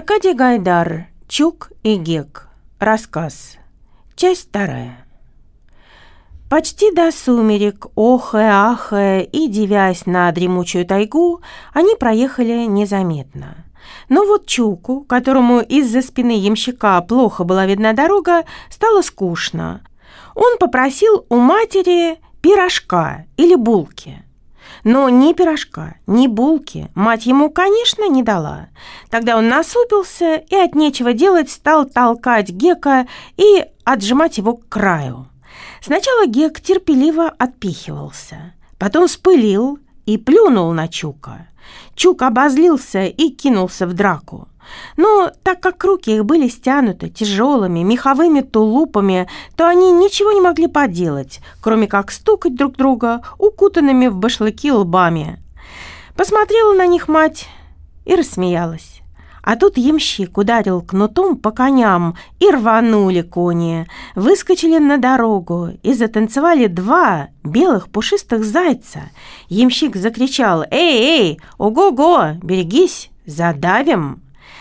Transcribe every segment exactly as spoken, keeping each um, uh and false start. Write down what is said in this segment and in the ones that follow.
Аркадий Гайдар. Чук и Гек. Рассказ. Часть вторая. Почти до сумерек, охая, ахая и дивясь на дремучую тайгу, они проехали незаметно. Но вот Чуку, которому из-за спины ямщика плохо была видна дорога, стало скучно. Он попросил у матери пирожка или булки. Но ни пирожка, ни булки мать ему, конечно, не дала. Тогда он насупился и от нечего делать стал толкать Гека и отжимать его к краю. Сначала Гек терпеливо отпихивался, потом вспылил и плюнул на Чука. Чук обозлился и кинулся в драку. Но так как руки их были стянуты тяжелыми меховыми тулупами, то они ничего не могли поделать, кроме как стукать друг друга укутанными в башлыки лбами. Посмотрела на них мать и рассмеялась. А тут ямщик ударил кнутом по коням, и рванули кони, выскочили на дорогу и затанцевали два белых пушистых зайца. Ямщик закричал: «Эй, эй, ого-го, берегись, задавим!»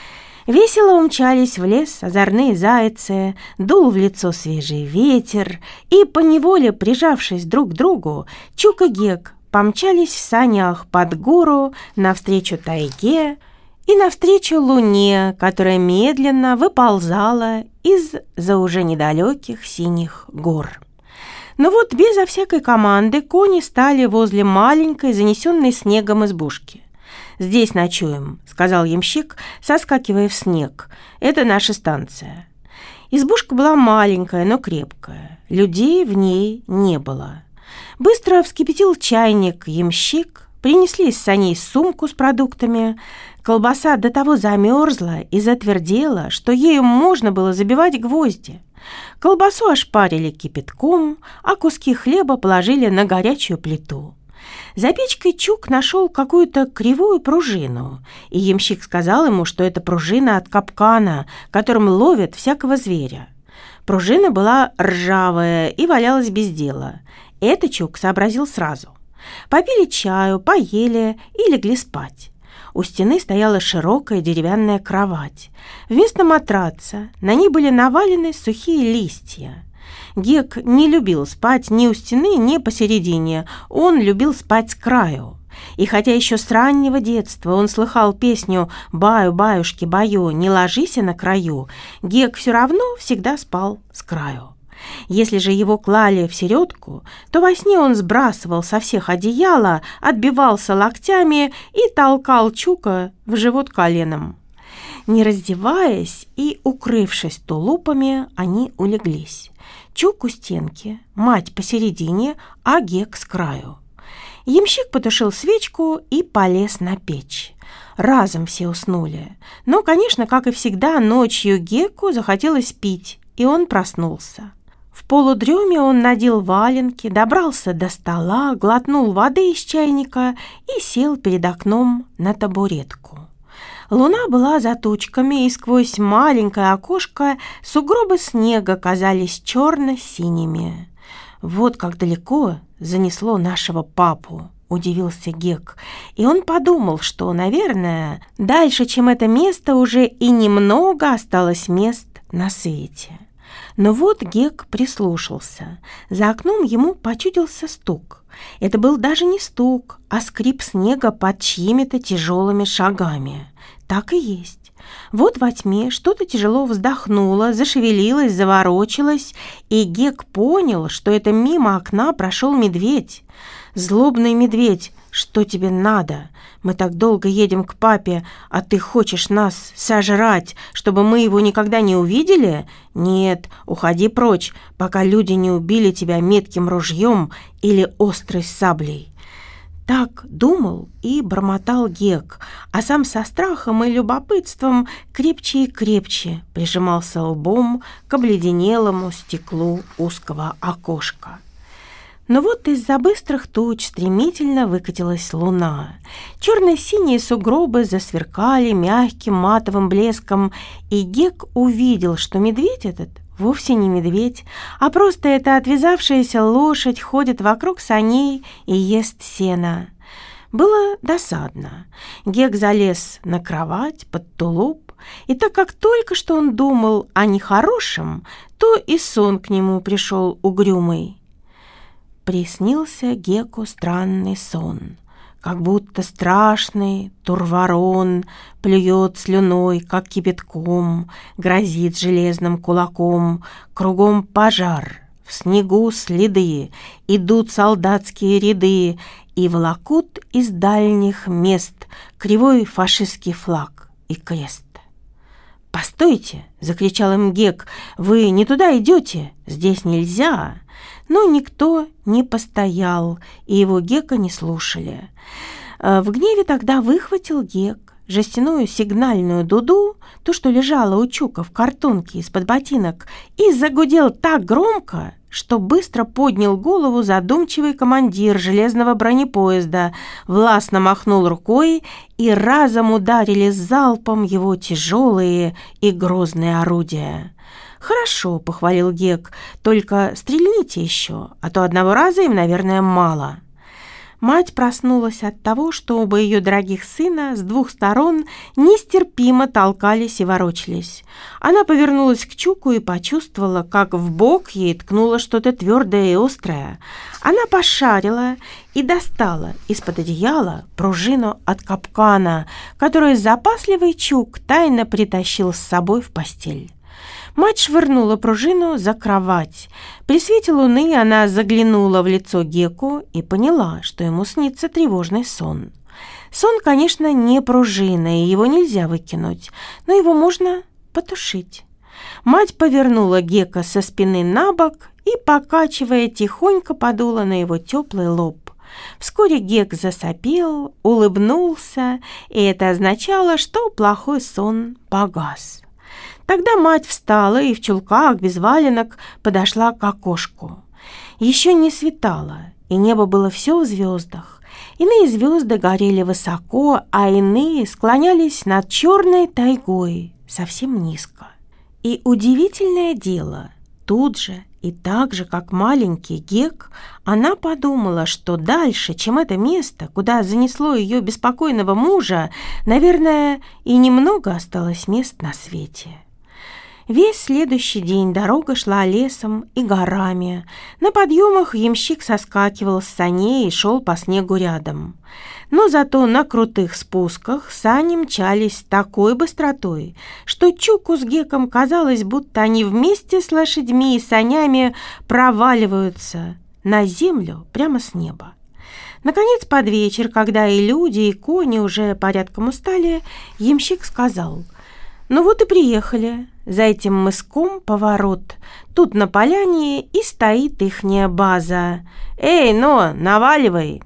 Весело умчались в лес озорные зайцы, дул в лицо свежий ветер, и, поневоле прижавшись друг к другу, Чук и Гек помчались в санях под гору навстречу тайге и навстречу луне, которая медленно выползала из-за уже недалеких синих гор. Но вот безо всякой команды кони стали возле маленькой, занесенной снегом избушки. «Здесь ночуем», — сказал ямщик, соскакивая в снег. «Это наша станция». Избушка была маленькая, но крепкая. Людей в ней не было. Быстро вскипятил чайник ямщик, принесли из саней сумку с продуктами. Колбаса до того замерзла и затвердела, что ею можно было забивать гвозди. Колбасу ошпарили кипятком, а куски хлеба положили на горячую плиту. За печкой Чук нашел какую-то кривую пружину, и ямщик сказал ему, что это пружина от капкана, которым ловят всякого зверя. Пружина была ржавая и валялась без дела. Это Чук сообразил сразу. Попили чаю, поели и легли спать. У стены стояла широкая деревянная кровать. Вместо матраца на ней были навалены сухие листья. Гек не любил спать ни у стены, ни посередине. Он любил спать с краю. И хотя еще с раннего детства он слыхал песню «Баю, баюшки, баю, не ложися на краю», Гек все равно всегда спал с краю. Если же его клали в середку, то во сне он сбрасывал со всех одеяла, отбивался локтями и толкал Чука в живот коленом. Не раздеваясь и укрывшись тулупами, они улеглись. Чук у стенки, мать посередине, а Гек с краю. Ямщик потушил свечку и полез на печь. Разом все уснули. Но, конечно, как и всегда, ночью Геку захотелось пить, и он проснулся. В полудреме он надел валенки, добрался до стола, глотнул воды из чайника и сел перед окном на табуретку. Луна была за тучками, и сквозь маленькое окошко сугробы снега казались черно-синими. «Вот как далеко занесло нашего папу», — удивился Гек, и он подумал, что, наверное, дальше, чем это место, уже и немного осталось мест на свете. Но вот Гек прислушался. За окном ему почудился стук. Это был даже не стук, а скрип снега под чьими-то тяжелыми шагами. Так и есть. Вот во тьме что-то тяжело вздохнуло, зашевелилось, заворочилось, и Гек понял, что это мимо окна прошел медведь. «Злобный медведь, что тебе надо? Мы так долго едем к папе, а ты хочешь нас сожрать, чтобы мы его никогда не увидели? Нет, уходи прочь, пока люди не убили тебя метким ружьем или острой саблей». Так думал и бормотал Гек, а сам со страхом и любопытством крепче и крепче прижимался лбом к обледенелому стеклу узкого окошка. Но вот из-за быстрых туч стремительно выкатилась луна. Черно-синие сугробы засверкали мягким матовым блеском, и Гек увидел, что медведь этот вовсе не медведь, а просто эта отвязавшаяся лошадь ходит вокруг саней и ест сено. Было досадно. Гек залез на кровать под тулуп И так как только что он думал о нехорошем, то и сон к нему пришел угрюмый. Приснился Геку странный сон, как будто страшный турворон плюет слюной, как кипятком, грозит железным кулаком, кругом пожар, в снегу следы, идут солдатские ряды и волокут из дальних мест кривой фашистский флаг и крест. «Постойте!» — закричал им Гек. «Вы не туда идете, здесь нельзя!» Но никто не постоял, и его Гека не слушали. В гневе тогда выхватил Гек жестяную сигнальную дуду, то, что лежало у Чука в картонке из-под ботинок, и загудел так громко, что быстро поднял голову задумчивый командир железного бронепоезда, властно махнул рукой, и разом ударили залпом его тяжелые и грозные орудия. «Хорошо», — похвалил Гек, — «только стрельните еще, а то одного раза им, наверное, мало». Мать проснулась от того, что оба ее дорогих сына с двух сторон нестерпимо толкались и ворочались. Она повернулась к Чуку и почувствовала, как в бок ей ткнуло что-то твердое и острое. Она пошарила и достала из-под одеяла пружину от капкана, которую запасливый Чук тайно притащил с собой в постель. Мать швырнула пружину за кровать. При свете луны она заглянула в лицо Геку и поняла, что ему снится тревожный сон. Сон, конечно, не пружина, и его нельзя выкинуть, но его можно потушить. Мать повернула Гека со спины на бок и, покачивая, тихонько подула на его теплый лоб. Вскоре Гек засопел, улыбнулся, и это означало, что плохой сон погас. Тогда мать встала и в чулках без валенок подошла к окошку. Еще не светало, и небо было все в звездах. Иные звезды горели высоко, а иные склонялись над черной тайгой совсем низко. И удивительное дело, тут же и так же, как маленький Гек, она подумала, что дальше, чем это место, куда занесло ее беспокойного мужа, наверное, и немного осталось мест на свете. Весь следующий день дорога шла лесом и горами. На подъемах ямщик соскакивал с саней и шел по снегу рядом. Но зато на крутых спусках сани мчались с такой быстротой, что Чуку с Геком казалось, будто они вместе с лошадьми и санями проваливаются на землю прямо с неба. Наконец, под вечер, когда и люди, и кони уже порядком устали, ямщик сказал: «Ну вот и приехали. За этим мыском поворот. Тут на поляне и стоит ихняя база. Эй, но, наваливай!»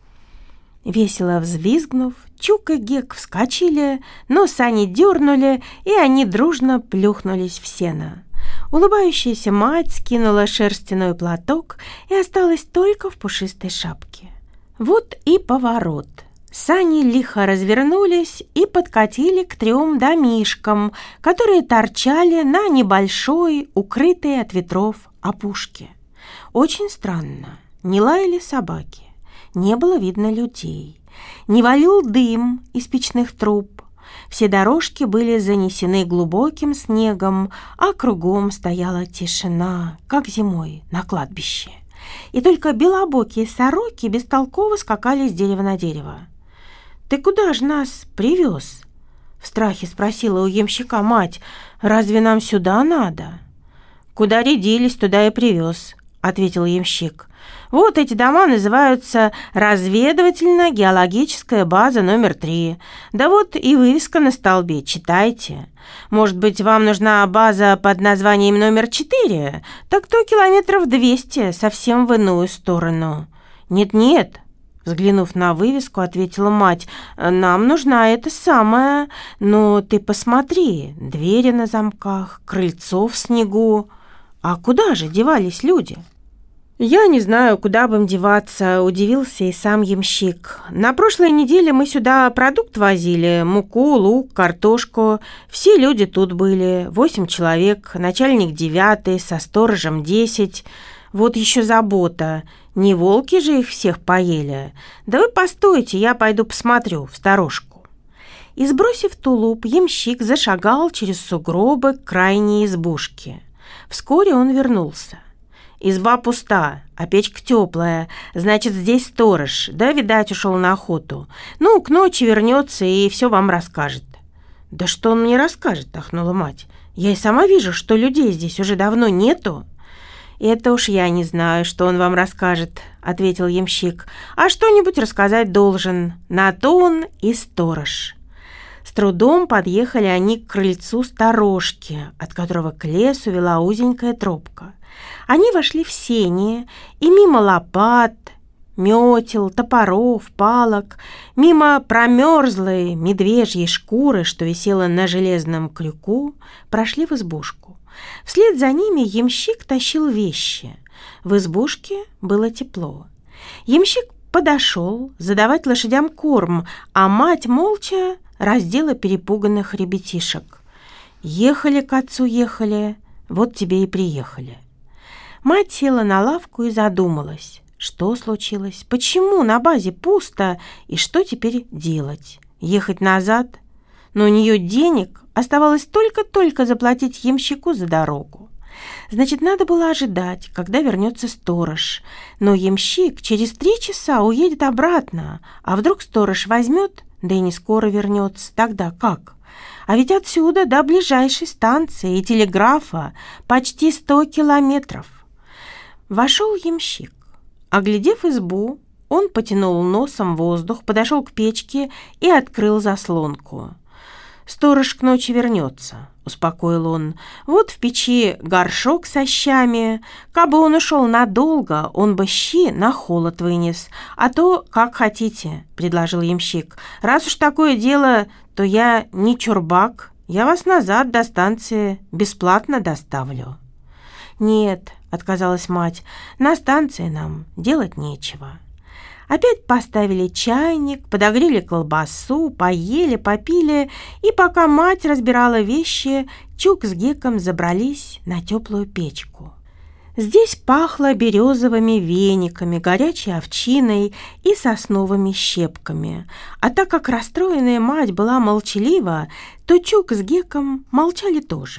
Весело взвизгнув, Чук и Гек вскочили, но сани дернули, и они дружно плюхнулись в сено. Улыбающаяся мать скинула шерстяной платок и осталась только в пушистой шапке. Вот и поворот. Сани лихо развернулись и подкатили к трем домишкам, которые торчали на небольшой, укрытой от ветров опушке. Очень странно, не лаяли собаки, не было видно людей, не валил дым из печных труб. Все дорожки были занесены глубоким снегом, а кругом стояла тишина, как зимой на кладбище. И только белобокие сороки бестолково скакали с дерева на дерево. «Ты куда ж нас привез?» — в страхе спросила у ямщика мать. «Разве нам сюда надо?» «Куда рядились, туда и привез», — ответил ямщик. «Вот эти дома называются разведывательно-геологическая база номер три. Да вот и вывеска на столбе, читайте. Может быть, вам нужна база под названием номер четыре? Так то километров двести, совсем в иную сторону». «Нет-нет», взглянув на вывеску, ответила мать, «нам нужна эта самая. Но ты посмотри, двери на замках, крыльцо в снегу. А куда же девались люди?» «Я не знаю, куда бы им деваться», — удивился и сам ямщик. «На прошлой неделе мы сюда продукт возили, муку, лук, картошку. Все люди тут были, восемь человек, начальник девятый, со сторожем десять. Вот еще забота, не волки же их всех поели. Да вы постойте, я пойду посмотрю в сторожку». И, сбросив тулуп, ямщик зашагал через сугробы к крайней избушке. Вскоре он вернулся. «Изба пуста, а печка теплая, значит, здесь сторож, да, видать, ушел на охоту. Ну, к ночи вернется и все вам расскажет». «Да что он мне расскажет?» – ахнула мать. «Я и сама вижу, что людей здесь уже давно нету». «Это уж я не знаю, что он вам расскажет», — ответил ямщик. «А что-нибудь рассказать должен. На то он и сторож». С трудом подъехали они к крыльцу сторожки, от которого к лесу вела узенькая тропка. Они вошли в сени, и мимо лопат, метел, топоров, палок, мимо промерзлой медвежьей шкуры, что висела на железном крюку, прошли в избушку. Вслед за ними ямщик тащил вещи. В избушке было тепло. Ямщик подошел задавать лошадям корм, а мать молча раздела перепуганных ребятишек. Ехали к отцу, ехали, вот тебе и приехали. Мать села на лавку и задумалась, что случилось, почему на базе пусто и что теперь делать. Ехать назад? Но у нее денег оставалось только-только заплатить ямщику за дорогу. Значит, надо было ожидать, когда вернется сторож. Но ямщик через три часа уедет обратно, а вдруг сторож возьмет, да и не скоро вернется. Тогда как? А ведь отсюда до ближайшей станции и телеграфа почти сто километров. Вошел ямщик. Оглядев избу, он потянул носом воздух, подошел к печке и открыл заслонку. «Сторож к ночи вернется», — успокоил он. «Вот в печи горшок со щами. Кабы он ушел надолго, он бы щи на холод вынес. А то, как хотите», — предложил ямщик. «Раз уж такое дело, то я не чурбак. Я вас назад до станции бесплатно доставлю». «Нет», — отказалась мать, — «на станции нам делать нечего». Опять поставили чайник, подогрели колбасу, поели, попили, и пока мать разбирала вещи, Чук с Геком забрались на теплую печку. Здесь пахло березовыми вениками, горячей овчиной и сосновыми щепками. А так как расстроенная мать была молчалива, то Чук с Геком молчали тоже.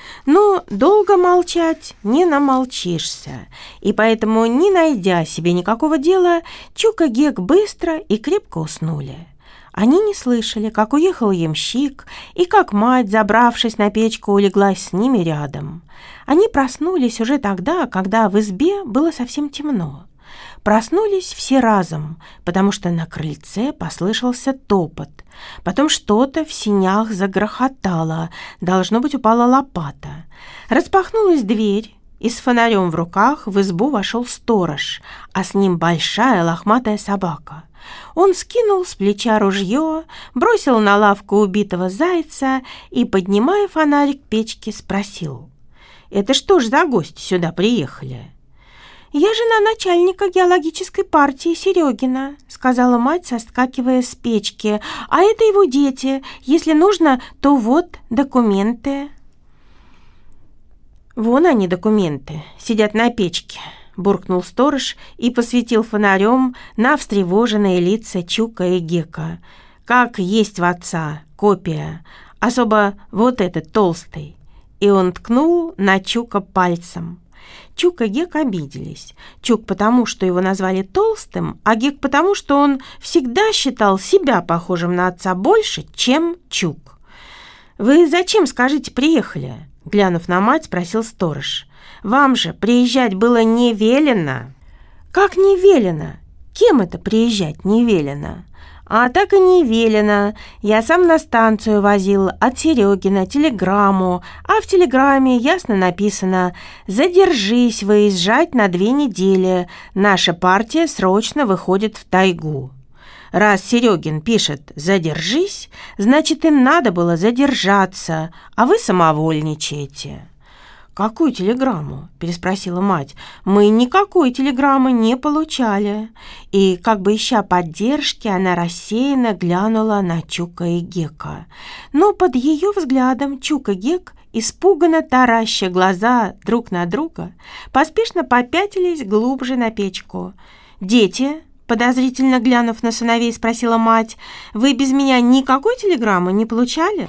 Но долго молчать не намолчишься, и поэтому, не найдя себе никакого дела, Чук и Гек быстро и крепко уснули. Они не слышали, как уехал ямщик, и как мать, забравшись на печку, улеглась с ними рядом. Они проснулись уже тогда, когда в избе было совсем темно. Проснулись все разом, потому что на крыльце послышался топот. Потом что-то в сенях загрохотало, должно быть, упала лопата. Распахнулась дверь, и с фонарем в руках в избу вошел сторож, а с ним большая лохматая собака. Он скинул с плеча ружье, бросил на лавку убитого зайца и, поднимая фонарик к печке, спросил: «Это что ж за гости сюда приехали?» «Я жена начальника геологической партии Серегина», — сказала мать, соскакивая с печки. «А это его дети. Если нужно, то вот документы». «Вон они, документы, сидят на печке», — буркнул сторож и посветил фонарем на встревоженные лица Чука и Гека. «Как есть в отца, копия, особо вот этот толстый». И он ткнул на Чука пальцем. Чук и Гек обиделись. Чук потому, что его назвали толстым, а Гек потому, что он всегда считал себя похожим на отца больше, чем Чук. «Вы зачем, скажите, приехали?» Глянув на мать, спросил сторож. «Вам же приезжать было не велено». «Как не велено? Кем это приезжать не велено?» «А так и не велено. Я сам на станцию возил от Серегина телеграмму, а в телеграмме ясно написано: задержись выезжать на две недели. Наша партия срочно выходит в тайгу». Раз Серегин пишет «задержись», значит, им надо было задержаться, а вы самовольничаете. «Какую телеграмму?» – переспросила мать. «Мы никакой телеграммы не получали». И, как бы ища поддержки, она рассеянно глянула на Чука и Гека. Но под ее взглядом Чук и Гек, испуганно тараща глаза друг на друга, поспешно попятились глубже на печку. Дети Подозрительно глянув на сыновей, спросила мать. «Вы без меня никакой телеграммы не получали?»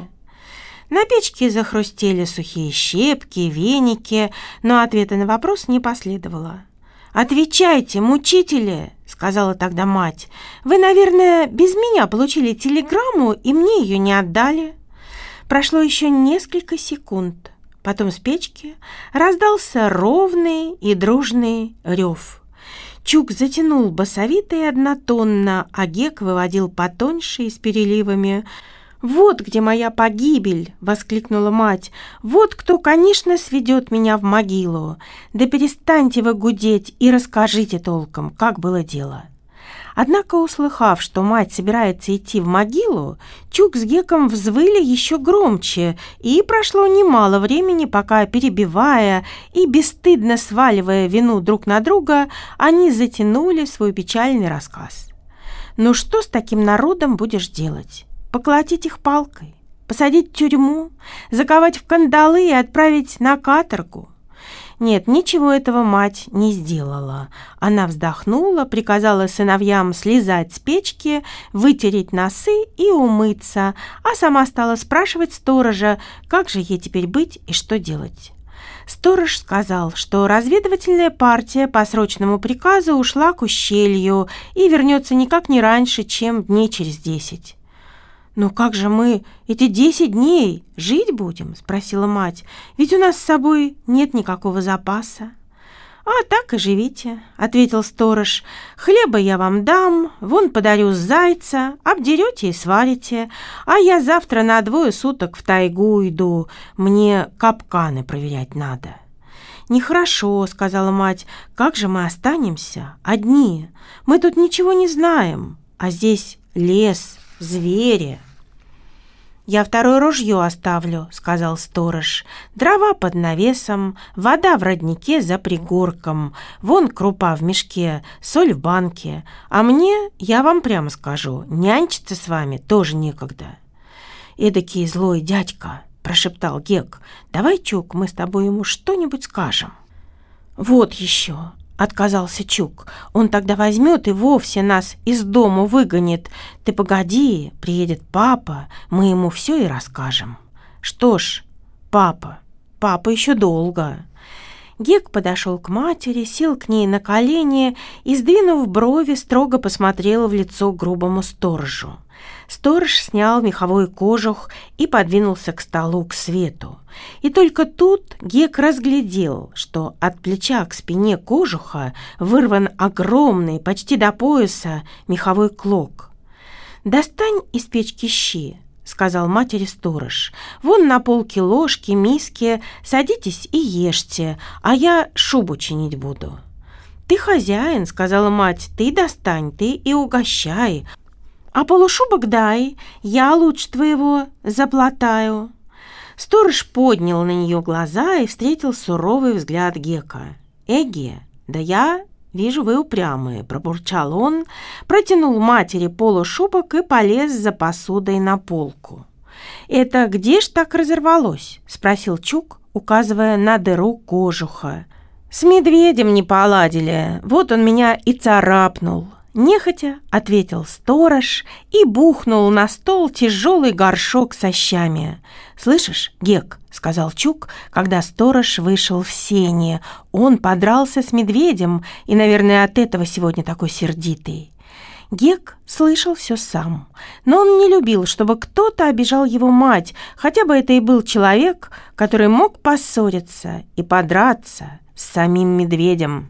На печке захрустели сухие щепки, веники, но ответа на вопрос не последовало. «Отвечайте, мучители!» — сказала тогда мать. «Вы, наверное, без меня получили телеграмму и мне ее не отдали». Прошло еще несколько секунд. Потом с печки раздался ровный и дружный рев. Чук затянул басовито и однотонно, а Гек выводил потоньше и с переливами. «Вот где моя погибель!» — воскликнула мать. «Вот кто, конечно, сведет меня в могилу! Да перестаньте вы гудеть и расскажите толком, как было дело!» Однако, услыхав, что мать собирается идти в могилу, Чук с Геком взвыли еще громче, и прошло немало времени, пока, перебивая и бесстыдно сваливая вину друг на друга, они затянули свой печальный рассказ. «Ну что с таким народом будешь делать? Поколотить их палкой? Посадить в тюрьму? Заковать в кандалы и отправить на каторгу?» Нет, ничего этого мать не сделала. Она вздохнула, приказала сыновьям слезать с печки, вытереть носы и умыться, а сама стала спрашивать сторожа, как же ей теперь быть и что делать. Сторож сказал, что разведывательная партия по срочному приказу ушла к ущелью и вернется никак не раньше, чем дней через десять. «Ну как же мы эти десять дней жить будем?» – спросила мать. «Ведь у нас с собой нет никакого запаса». «А так и живите», – ответил сторож. «Хлеба я вам дам, вон подарю зайца, обдерете и сварите, а я завтра на двое суток в тайгу иду, мне капканы проверять надо». «Нехорошо», – сказала мать. «Как же мы останемся одни? Мы тут ничего не знаем, а здесь лес, звери». «Я второе ружье оставлю», — сказал сторож. «Дрова под навесом, вода в роднике за пригорком, вон крупа в мешке, соль в банке. А мне, я вам прямо скажу, нянчиться с вами тоже некогда». «Эдакий злой дядька», — прошептал Гек. «Давай, Чук, мы с тобой ему что-нибудь скажем». «Вот еще», — отказался Чук. «Он тогда возьмет и вовсе нас из дому выгонит. Ты погоди, приедет папа, мы ему все и расскажем». «Что ж, папа, папа еще долго». Гек подошел к матери, сел к ней на колени и, сдвинув брови, строго посмотрел в лицо грубому сторожу. Сторож снял меховой кожух и подвинулся к столу, к свету. И только тут Гек разглядел, что от плеча к спине кожуха вырван огромный, почти до пояса, меховой клок. «Достань из печки щи», — сказал матери сторож. «Вон на полке ложки, миски, садитесь и ешьте, а я шубу чинить буду». «Ты хозяин», — сказала мать, — «ты достань, ты и угощай, а полушубок дай, я лучше твоего заплатаю». Сторож поднял на нее глаза и встретил суровый взгляд Гека. «Эге, да я вижу, вы упрямые», — пробурчал он, протянул матери полушубок и полез за посудой на полку. «Это где ж так разорвалось?» — спросил Чук, указывая на дыру кожуха. «С медведем не поладили, вот он меня и царапнул». Нехотя ответил сторож и бухнул на стол тяжелый горшок со щами. «Слышишь, Гек?» — сказал Чук, когда сторож вышел в сени. «Он подрался с медведем и, наверное, от этого сегодня такой сердитый». Гек слышал все сам, но он не любил, чтобы кто-то обижал его мать, хотя бы это и был человек, который мог поссориться и подраться с самим медведем.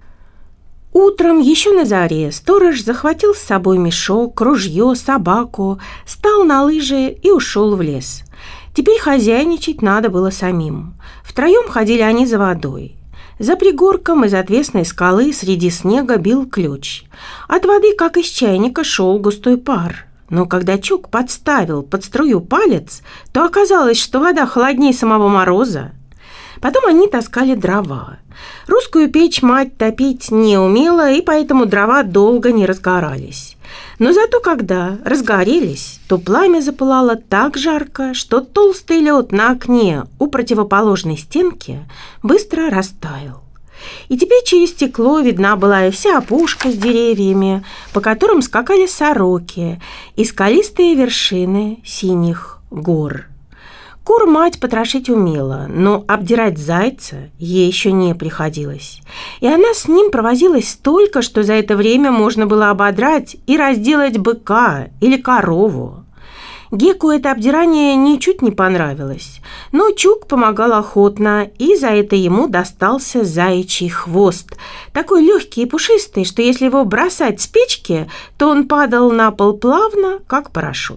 Утром, еще на заре, сторож захватил с собой мешок, ружье, собаку, встал на лыжи и ушел в лес. Теперь хозяйничать надо было самим. Втроем ходили они за водой. За пригорком из отвесной скалы среди снега бил ключ. От воды, как из чайника, шел густой пар. Но когда Чук подставил под струю палец, то оказалось, что вода холоднее самого мороза. Потом они таскали дрова. Русскую печь мать топить не умела, и поэтому дрова долго не разгорались. Но зато когда разгорелись, то пламя запылало так жарко, что толстый лед на окне у противоположной стенки быстро растаял. И теперь через стекло видна была и вся опушка с деревьями, по которым скакали сороки, и скалистые вершины синих гор. Кур мать потрошить умела, но обдирать зайца ей еще не приходилось. И она с ним провозилась столько, что за это время можно было ободрать и разделать быка или корову. Геку это обдирание ничуть не понравилось, но Чук помогал охотно, и за это ему достался заячий хвост, такой легкий и пушистый, что если его бросать с печки, то он падал на пол плавно, как парашют.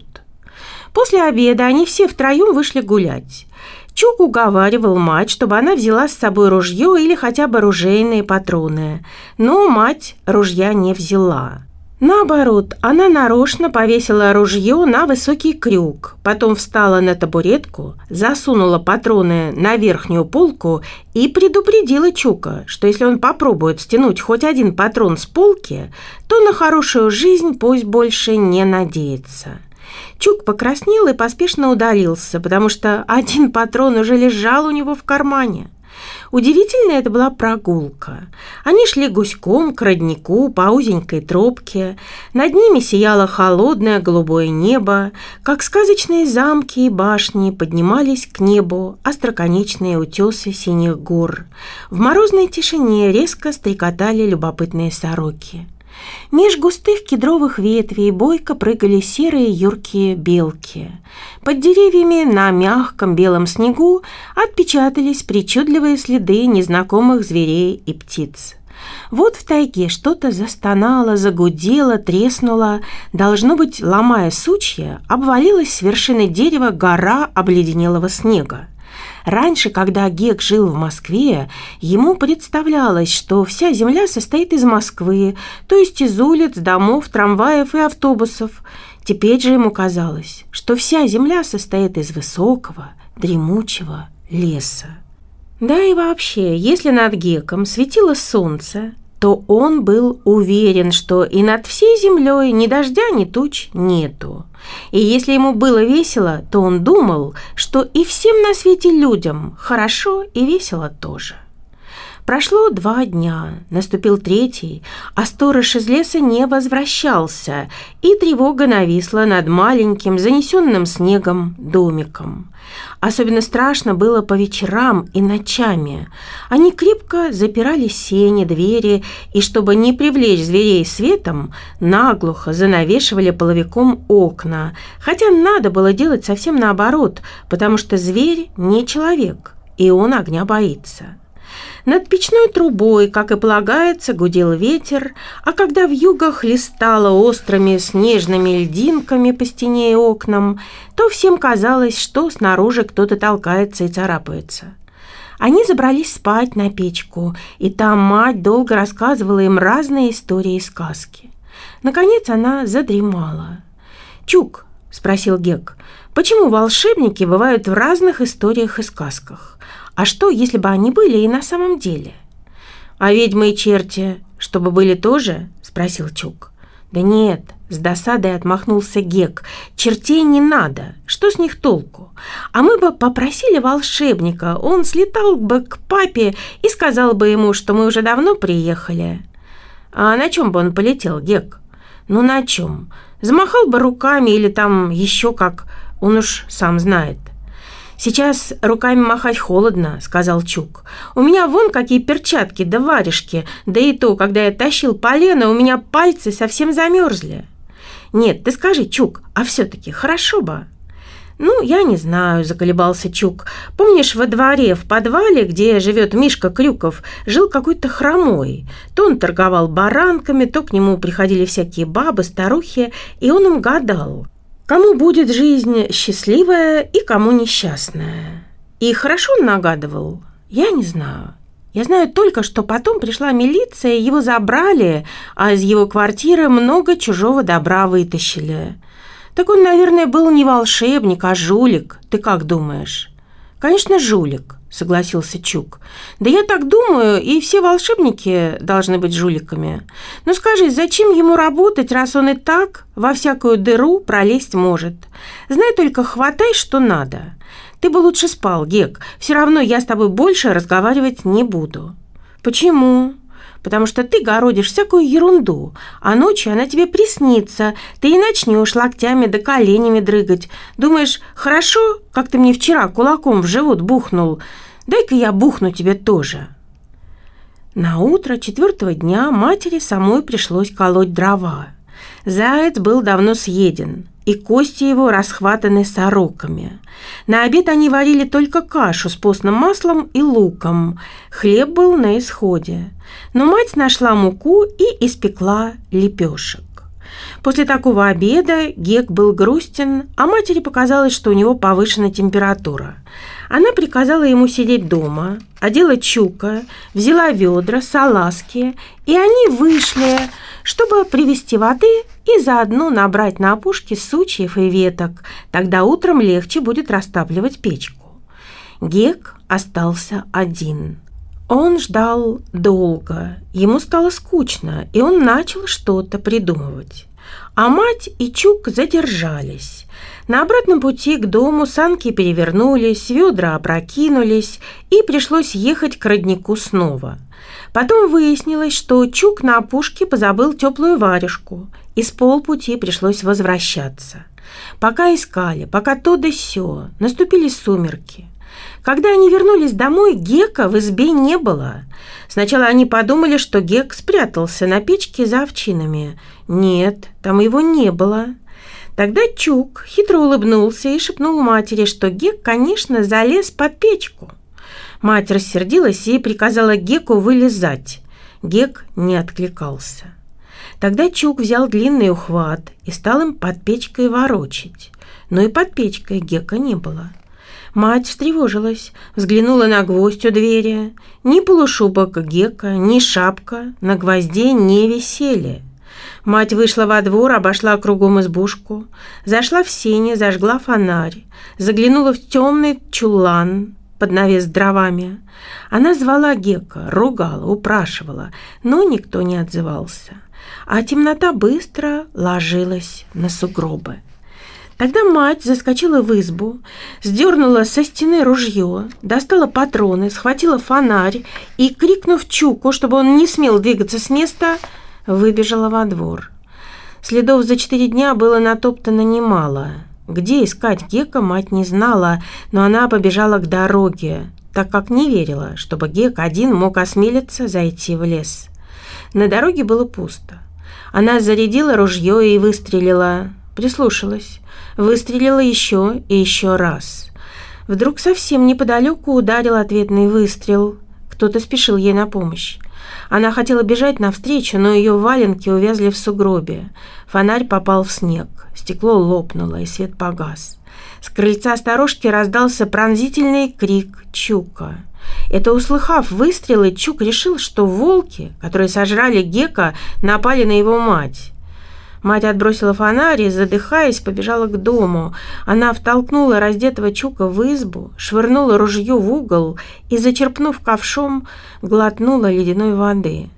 После обеда они все втроем вышли гулять. Чук уговаривал мать, чтобы она взяла с собой ружье или хотя бы ружейные патроны, но мать ружья не взяла. Наоборот, она нарочно повесила ружье на высокий крюк, потом встала на табуретку, засунула патроны на верхнюю полку и предупредила Чука, что если он попробует стянуть хоть один патрон с полки, то на хорошую жизнь пусть больше не надеется. Чук покраснел и поспешно удалился, потому что один патрон уже лежал у него в кармане. Удивительная это была прогулка. Они шли гуськом к роднику по узенькой тропке. Над ними сияло холодное голубое небо, как сказочные замки и башни поднимались к небу остроконечные утесы синих гор. В морозной тишине резко стрекотали любопытные сороки. Меж густых кедровых ветвей бойко прыгали серые юркие белки. Под деревьями на мягком белом снегу отпечатались причудливые следы незнакомых зверей и птиц. Вот в тайге что-то застонало, загудело, треснуло. Должно быть, ломая сучья, обвалилась с вершины дерева гора обледенелого снега. Раньше, когда Гек жил в Москве, ему представлялось, что вся земля состоит из Москвы, то есть из улиц, домов, трамваев и автобусов. Теперь же ему казалось, что вся земля состоит из высокого, дремучего леса. Да и вообще, если над Геком светило солнце, то он был уверен, что и над всей землей ни дождя, ни туч нету. И если ему было весело, то он думал, что и всем на свете людям хорошо и весело тоже. Прошло два дня, наступил третий, а сторож из леса не возвращался, и тревога нависла над маленьким, занесенным снегом домиком. Особенно страшно было по вечерам и ночами. Они крепко запирали сени, двери, и, чтобы не привлечь зверей светом, наглухо занавешивали половиком окна, хотя надо было делать совсем наоборот, потому что зверь не человек, и он огня боится. Над печной трубой, как и полагается, гудел ветер, а когда вьюга хлестала острыми снежными льдинками по стене и окнам, то всем казалось, что снаружи кто-то толкается и царапается. Они забрались спать на печку, и там мать долго рассказывала им разные истории и сказки. Наконец она задремала. «Чук», — спросил Гек, — «почему волшебники бывают в разных историях и сказках? А что, если бы они были и на самом деле?» «А ведьмы и черти, чтобы были тоже?» – спросил Чук. «Да нет», – с досадой отмахнулся Гек, – «чертей не надо, что с них толку? А мы бы попросили волшебника, он слетал бы к папе и сказал бы ему, что мы уже давно приехали». «А на чем бы он полетел, Гек?» «Ну на чем? Замахал бы руками или там еще как, он уж сам знает». «Сейчас руками махать холодно», — сказал Чук. «У меня вон какие перчатки да варежки, да и то, когда я тащил полено, у меня пальцы совсем замерзли». «Нет, ты скажи, Чук, а все-таки хорошо бы?» «Ну, я не знаю», — заколебался Чук. «Помнишь, во дворе, в подвале, где живет Мишка Крюков, жил какой-то хромой? То он торговал баранками, то к нему приходили всякие бабы, старухи, и он им гадал, кому будет жизнь счастливая и кому несчастная. И хорошо он нагадывал? Я не знаю. Я знаю только, что потом пришла милиция, его забрали, а из его квартиры много чужого добра вытащили. Так он, наверное, был не волшебник, а жулик. Ты как думаешь?» «Конечно, жулик», — согласился Чук. «Да я так думаю, и все волшебники должны быть жуликами. Но скажи, зачем ему работать, раз он и так во всякую дыру пролезть может? Знай только, хватай, что надо. Ты бы лучше спал, Гек, все равно я с тобой больше разговаривать не буду». «Почему?» «Потому что ты городишь всякую ерунду, а ночью она тебе приснится, ты и начнешь локтями да коленями дрыгать. Думаешь, хорошо, как ты мне вчера кулаком в живот бухнул? Дай-ка я бухну тебе тоже». На утро четвертого дня матери самой пришлось колоть дрова. Заяц был давно съеден, и кости его расхватаны сороками. На обед они варили только кашу с постным маслом и луком. Хлеб был на исходе. Но мать нашла муку и испекла лепешек. После такого обеда Гек был грустен, а матери показалось, что у него повышена температура. Она приказала ему сидеть дома, одела Чука, взяла ведра, салазки, и они вышли, чтобы привезти воды и заодно набрать на опушке сучьев и веток. Тогда утром легче будет растапливать печку. Гек остался один. Он ждал долго, ему стало скучно, и он начал что-то придумывать. А мать и Чук задержались. На обратном пути к дому санки перевернулись, ведра опрокинулись, и пришлось ехать к роднику снова. Потом выяснилось, что Чук на опушке позабыл теплую варежку, и с полпути пришлось возвращаться. Пока искали, пока то да сё, наступили сумерки. Когда они вернулись домой, Гека в избе не было. Сначала они подумали, что Гек спрятался на печке за овчинами. Нет, там его не было. Тогда Чук хитро улыбнулся и шепнул матери, что Гек, конечно, залез под печку. Мать рассердилась и приказала Геку вылезать. Гек не откликался. Тогда Чук взял длинный ухват и стал им под печкой ворочать. Но и под печкой Гека не было. Мать встревожилась, взглянула на гвоздь у двери. Ни полушубок Гека, ни шапка на гвозде не висели. Мать вышла во двор, обошла кругом избушку, зашла в сени, зажгла фонарь, заглянула в темный чулан под навес с дровами. Она звала Гека, ругала, упрашивала, но никто не отзывался. А темнота быстро ложилась на сугробы. Тогда мать заскочила в избу, сдернула со стены ружье, достала патроны, схватила фонарь и, крикнув Чуку, чтобы он не смел двигаться с места, выбежала во двор. Следов за четыре дня было натоптано немало. Где искать Гека, мать не знала, но она побежала к дороге, так как не верила, чтобы Гек один мог осмелиться зайти в лес. На дороге было пусто. Она зарядила ружье и выстрелила, прислушалась. Выстрелила еще и еще раз. Вдруг совсем неподалеку ударил ответный выстрел. Кто-то спешил ей на помощь. Она хотела бежать навстречу, но ее валенки увязли в сугробе. Фонарь попал в снег. Стекло лопнуло, и свет погас. С крыльца сторожки раздался пронзительный крик Чука. Это услыхав выстрелы, Чук решил, что волки, которые сожрали Гека, напали на его мать. Мать отбросила фонарь и, задыхаясь, побежала к дому. Она втолкнула раздетого Чука в избу, швырнула ружье в угол и, зачерпнув ковшом, глотнула ледяной воды.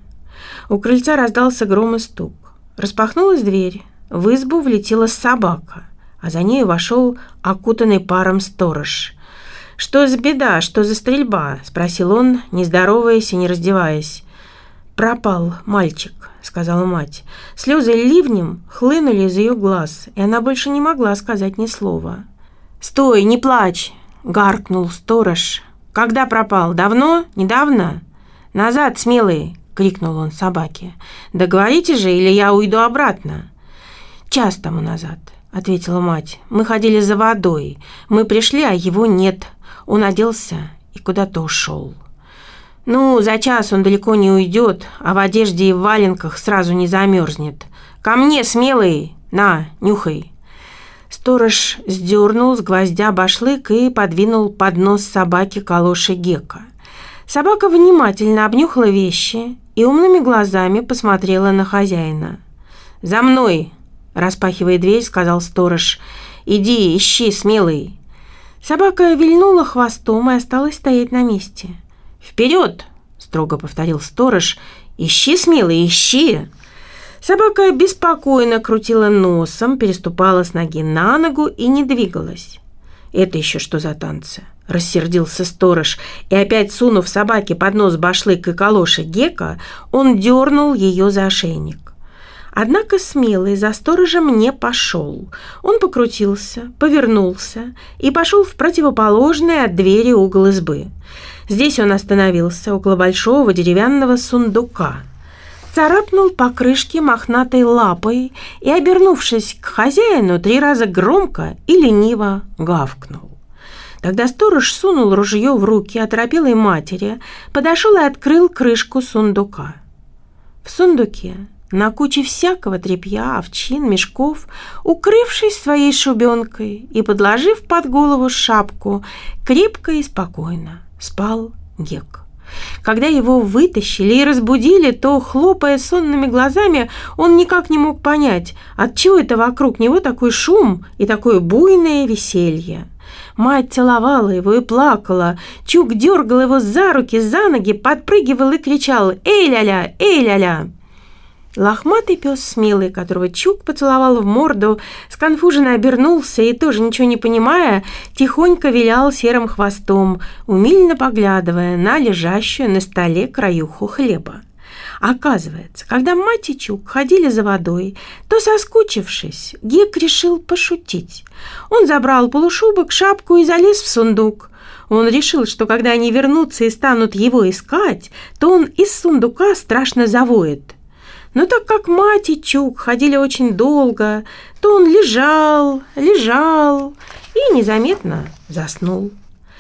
У крыльца раздался гром и стук. Распахнулась дверь. В избу влетела собака, а за нею вошел окутанный паром сторож. «Что за беда? Что за стрельба?» – спросил он, не здороваясь и не раздеваясь. «Пропал мальчик», — сказала мать. Слезы ливнем хлынули из ее глаз, и она больше не могла сказать ни слова. «Стой, не плачь!» — гаркнул сторож. «Когда пропал? Давно? Недавно?» «Назад, смелый!» — крикнул он собаке. «Да говорите же, или я уйду обратно!» «Час тому назад», — ответила мать. «Мы ходили за водой. Мы пришли, а его нет. Он оделся и куда-то ушел». «Ну, за час он далеко не уйдет, а в одежде и в валенках сразу не замерзнет. Ко мне, смелый! На, нюхай!» Сторож сдернул с гвоздя башлык и подвинул под нос собаки калоши Гека. Собака внимательно обнюхала вещи и умными глазами посмотрела на хозяина. «За мной!» – распахивая дверь, сказал сторож. «Иди, ищи, смелый!» Собака вильнула хвостом и осталась стоять на месте. «Вперед!» – строго повторил сторож. «Ищи, смелый, ищи!» Собака беспокойно крутила носом, переступала с ноги на ногу и не двигалась. Это еще что за танцы? Рассердился сторож, и опять сунув собаке под нос башлык и калоши Гека, он дернул ее за ошейник. Однако смелый за сторожем не пошел. Он покрутился, повернулся и пошел в противоположный от двери угол избы. Здесь он остановился около большого деревянного сундука, царапнул по крышке мохнатой лапой и, обернувшись к хозяину, три раза громко и лениво гавкнул. Тогда сторож сунул ружье в руки оторопелой матери, подошел и открыл крышку сундука. В сундуке, на куче всякого тряпья, овчин, мешков, укрывшись своей шубенкой и подложив под голову шапку, крепко и спокойно спал Гек. Когда его вытащили и разбудили, то, хлопая сонными глазами, он никак не мог понять, отчего это вокруг него такой шум и такое буйное веселье. Мать целовала его и плакала. Чук дергал его за руки, за ноги, подпрыгивал и кричал: «Эй, ля-ля! Эй, ля-ля!» Лохматый пес Смелый, которого Чук поцеловал в морду, сконфуженно обернулся и, тоже ничего не понимая, тихонько вилял серым хвостом, умильно поглядывая на лежащую на столе краюху хлеба. Оказывается, когда мать и Чук ходили за водой, то, соскучившись, Гек решил пошутить. Он забрал полушубок, шапку и залез в сундук. Он решил, что когда они вернутся и станут его искать, то он из сундука страшно завоет. Но так как мать и Чук ходили очень долго, то он лежал, лежал и незаметно заснул.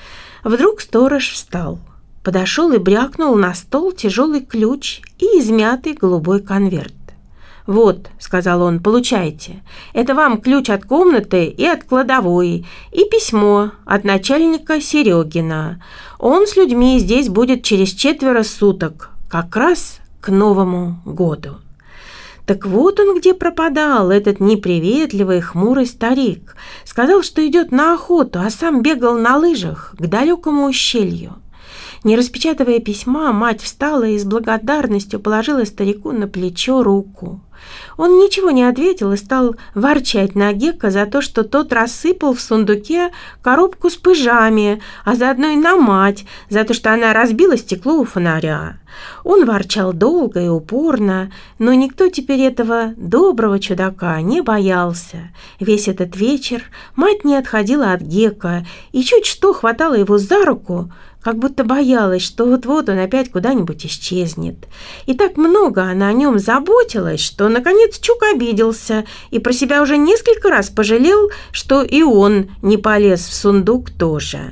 Вдруг сторож встал, подошел и брякнул на стол тяжелый ключ и измятый голубой конверт. «Вот», — сказал он, — «получайте. Это вам ключ от комнаты и от кладовой, и письмо от начальника Серегина. Он с людьми здесь будет через четверо суток, как раз к Новому году». Так вот он где пропадал, этот неприветливый хмурый старик. Сказал, что идет на охоту, а сам бегал на лыжах к далекому ущелью. Не распечатывая письма, мать встала и с благодарностью положила старику на плечо руку. Он ничего не ответил и стал ворчать на Гека за то, что тот рассыпал в сундуке коробку с пыжами, а заодно и на мать, за то, что она разбила стекло у фонаря. Он ворчал долго и упорно, но никто теперь этого доброго чудака не боялся. Весь этот вечер мать не отходила от Гека и чуть что хватала его за руку, как будто боялась, что вот-вот он опять куда-нибудь исчезнет. И так много она о нем заботилась, что, наконец, Чук обиделся и про себя уже несколько раз пожалел, что и он не полез в сундук тоже.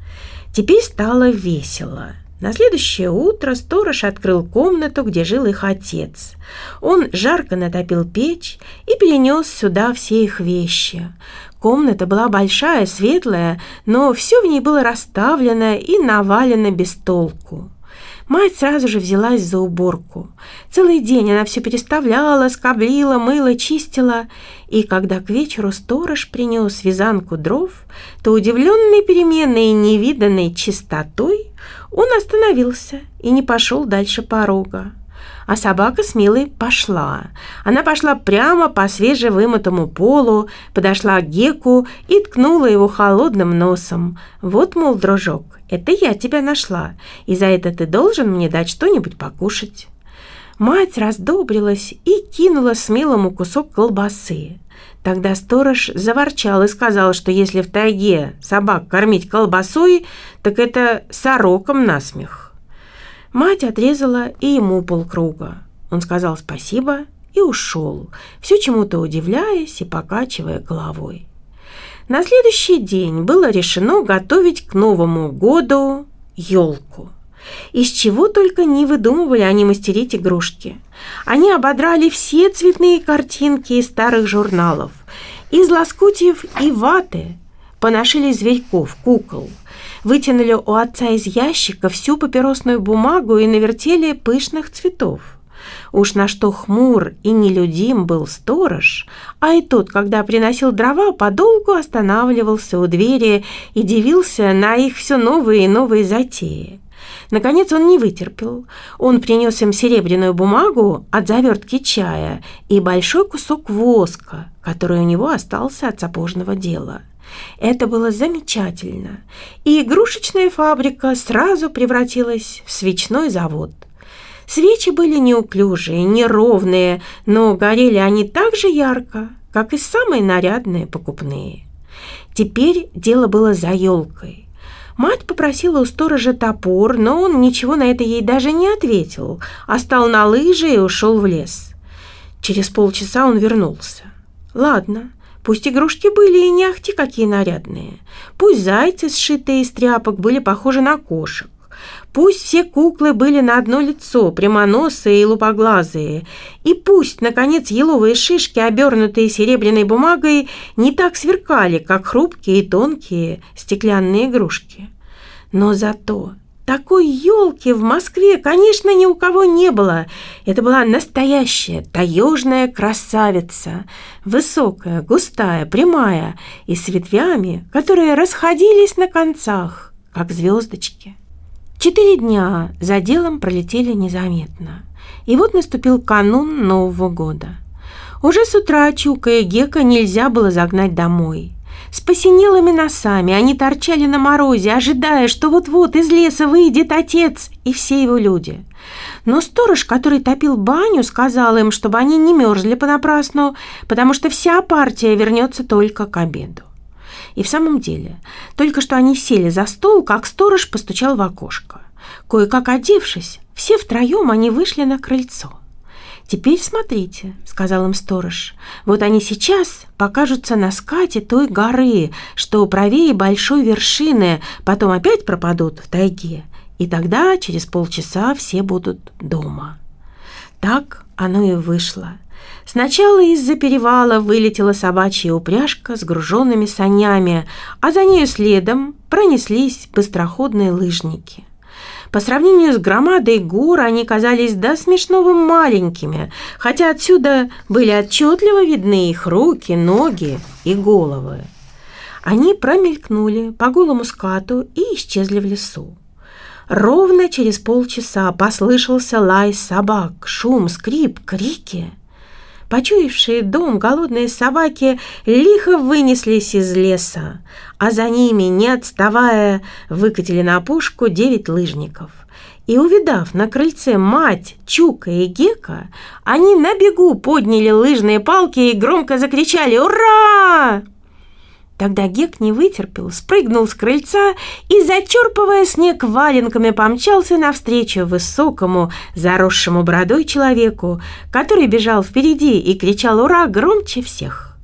Теперь стало весело. На следующее утро сторож открыл комнату, где жил их отец. Он жарко натопил печь и перенес сюда все их вещи. Комната была большая, светлая, но все в ней было расставлено и навалено без толку. Мать сразу же взялась за уборку. Целый день она все переставляла, скоблила, мыла, чистила. И когда к вечеру сторож принес вязанку дров, то, удивленный переменной и невиданной чистотой, он остановился и не пошел дальше порога. А собака Смелый пошла. Она пошла прямо по свежевымытому полу, подошла к Геку и ткнула его холодным носом. «Вот, мол, дружок, это я тебя нашла, и за это ты должен мне дать что-нибудь покушать». Мать раздобрилась и кинула Смелому кусок колбасы. Тогда сторож заворчал и сказал, что если в тайге собак кормить колбасой, так это сорокам насмех. Мать отрезала и ему полкруга. Он сказал спасибо и ушел, все чему-то удивляясь и покачивая головой. На следующий день было решено готовить к Новому году елку. Из чего только не выдумывали они мастерить игрушки. Они ободрали все цветные картинки из старых журналов, из лоскутьев и ваты, поношили зверьков, кукол, вытянули у отца из ящика всю папиросную бумагу и навертели пышных цветов. Уж на что хмур и нелюдим был сторож, а и тот, когда приносил дрова, подолгу останавливался у двери и дивился на их все новые и новые затеи. Наконец он не вытерпел. Он принес им серебряную бумагу от завертки чая и большой кусок воска, который у него остался от сапожного дела. Это было замечательно, и игрушечная фабрика сразу превратилась в свечной завод. Свечи были неуклюжие, неровные, но горели они так же ярко, как и самые нарядные покупные. Теперь дело было за елкой. Мать попросила у сторожа топор, но он ничего на это ей даже не ответил, а стал на лыжи и ушел в лес. Через полчаса он вернулся. Ладно, пусть игрушки были и не ахти какие нарядные, пусть зайцы, сшитые из тряпок, были похожи на кошек, пусть все куклы были на одно лицо, прямоносые и лупоглазые, и пусть, наконец, еловые шишки, обернутые серебряной бумагой, не так сверкали, как хрупкие и тонкие стеклянные игрушки. Но зато такой елки в Москве, конечно, ни у кого не было. Это была настоящая таежная красавица, высокая, густая, прямая и с ветвями, которые расходились на концах, как звездочки. Четыре дня за делом пролетели незаметно, и вот наступил канун Нового года. Уже с утра Чука и Гека нельзя было загнать домой. С посинелыми носами они торчали на морозе, ожидая, что вот-вот из леса выйдет отец и все его люди. Но сторож, который топил баню, сказал им, чтобы они не мерзли понапрасну, потому что вся партия вернется только к обеду. И в самом деле, только что они сели за стол, как сторож постучал в окошко. Кое-как одевшись, все втроем они вышли на крыльцо. «Теперь смотрите», — сказал им сторож, — «вот они сейчас покажутся на скате той горы, что правее большой вершины, потом опять пропадут в тайге, и тогда через полчаса все будут дома». Так оно и вышло. Сначала из-за перевала вылетела собачья упряжка с груженными санями, а за нею следом пронеслись быстроходные лыжники. По сравнению с громадой гор они казались до смешного маленькими, хотя отсюда были отчетливо видны их руки, ноги и головы. Они промелькнули по голому скату и исчезли в лесу. Ровно через полчаса послышался лай собак, шум, скрип, крики. Почуявшие дом голодные собаки лихо вынеслись из леса, а за ними, не отставая, выкатили на опушку девять лыжников. И, увидав на крыльце мать, Чука и Гека, они на бегу подняли лыжные палки и громко закричали «Ура!». Тогда Гек не вытерпел, спрыгнул с крыльца и, зачерпывая снег валенками, помчался навстречу высокому, заросшему бородой человеку, который бежал впереди и кричал «Ура!» громче всех.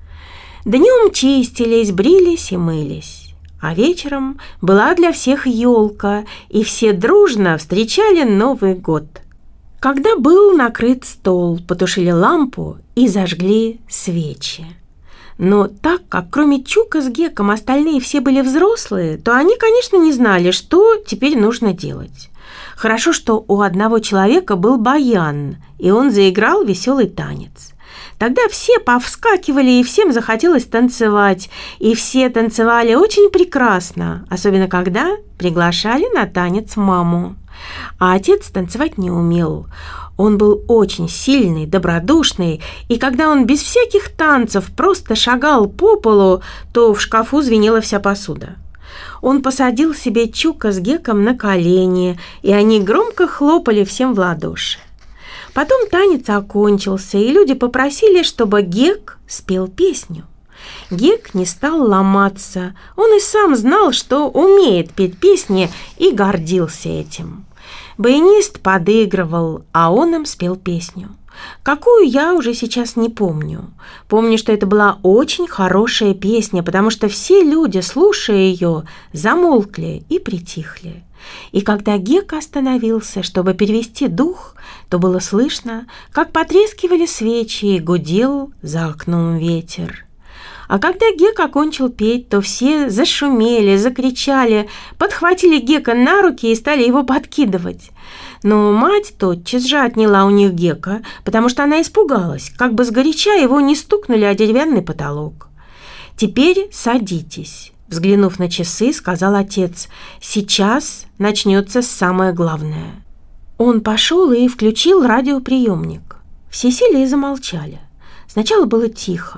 Днем чистились, брились и мылись, а вечером была для всех елка, и все дружно встречали Новый год. Когда был накрыт стол, потушили лампу и зажгли свечи. Но так как кроме Чука с Геком остальные все были взрослые, то они, конечно, не знали, что теперь нужно делать. Хорошо, что у одного человека был баян, и он заиграл веселый танец. Тогда все повскакивали, и всем захотелось танцевать, и все танцевали очень прекрасно, особенно когда приглашали на танец маму. А отец танцевать не умел. Он был очень сильный, добродушный, и когда он без всяких танцев просто шагал по полу, то в шкафу звенела вся посуда. Он посадил себе Чука с Геком на колени, и они громко хлопали всем в ладоши. Потом танец окончился, и люди попросили, чтобы Гек спел песню. Гек не стал ломаться, он и сам знал, что умеет петь песни, и гордился этим. Баянист подыгрывал, а он им спел песню. Какую, я уже сейчас не помню. Помню, что это была очень хорошая песня, потому что все люди, слушая ее, замолкли и притихли. И когда Гек остановился, чтобы перевести дух, то было слышно, как потрескивали свечи и гудел за окном ветер. А когда Гек окончил петь, то все зашумели, закричали, подхватили Гека на руки и стали его подкидывать. Но мать тотчас же отняла у них Гека, потому что она испугалась, как бы сгоряча его не стукнули о деревянный потолок. «Теперь садитесь», — взглянув на часы, сказал отец. «Сейчас начнется самое главное». Он пошел и включил радиоприемник. Все сели и замолчали. Сначала было тихо.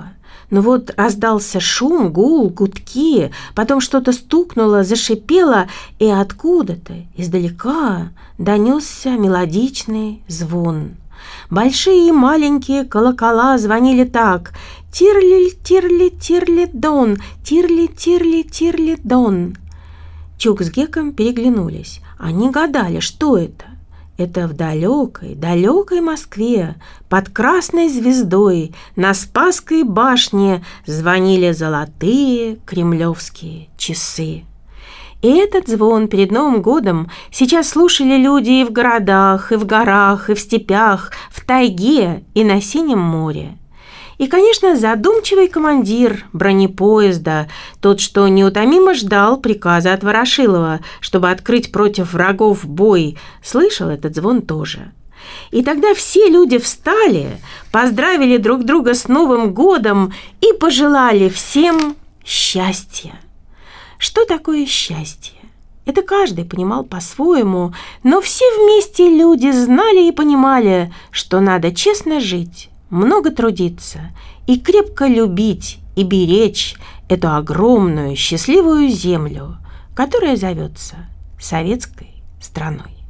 Но вот раздался шум, гул, гудки, потом что-то стукнуло, зашипело, и откуда-то издалека донесся мелодичный звон. Большие и маленькие колокола звонили так: «Тирли-тирли-тирли-дон, тирли-тирли-тирли-дон». Чук с Геком переглянулись. Они гадали, что это. Это в далекой, далекой Москве под красной звездой на Спасской башне звонили золотые кремлевские часы. И этот звон перед Новым годом сейчас слушали люди и в городах, и в горах, и в степях, в тайге и на Синем море. И, конечно, задумчивый командир бронепоезда, тот, что неутомимо ждал приказа от Ворошилова, чтобы открыть против врагов бой, слышал этот звон тоже. И тогда все люди встали, поздравили друг друга с Новым годом и пожелали всем счастья. Что такое счастье? Это каждый понимал по-своему, но все вместе люди знали и понимали, что надо честно жить, много трудиться и крепко любить и беречь эту огромную счастливую землю, которая зовется советской страной.